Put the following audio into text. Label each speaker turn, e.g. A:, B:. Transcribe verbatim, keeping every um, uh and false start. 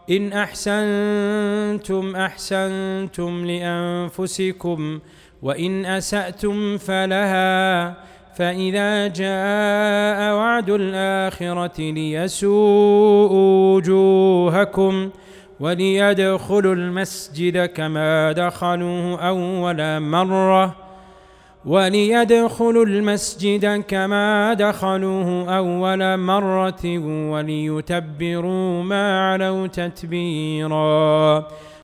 A: إن أحسنتم أحسنتم لأنفسكم وإن أسأتم فلها، فإذا جاء وعد الآخرة ليسوءوا وجوهكم وليدخلوا المسجد كما دخلوه أول مرة وليدخلوا المسجد كما دخلوه أول مرة وليتبروا ما علوا تتبيرا.